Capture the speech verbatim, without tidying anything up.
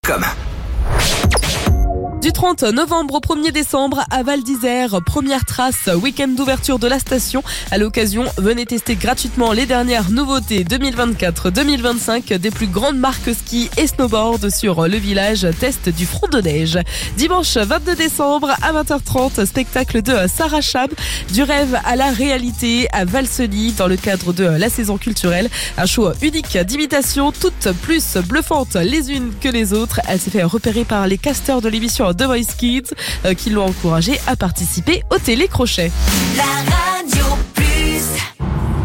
com. Du trente novembre au premier décembre à Val d'Isère, première trace, week-end d'ouverture de la station. À l'occasion, venez tester gratuitement les dernières nouveautés deux mille vingt-quatre deux mille vingt-cinq des plus grandes marques ski et snowboard sur le village test du front de neige. Dimanche vingt-deux décembre à vingt heures trente, spectacle de Sarah Chab, du rêve à la réalité à Valseny dans le cadre de la saison culturelle. Un show unique d'imitation, toutes plus bluffantes les unes que les autres. Elle s'est fait repérer par les casteurs de l'émission The Voice Kids euh, qui l'ont encouragée à participer au télécrochet. La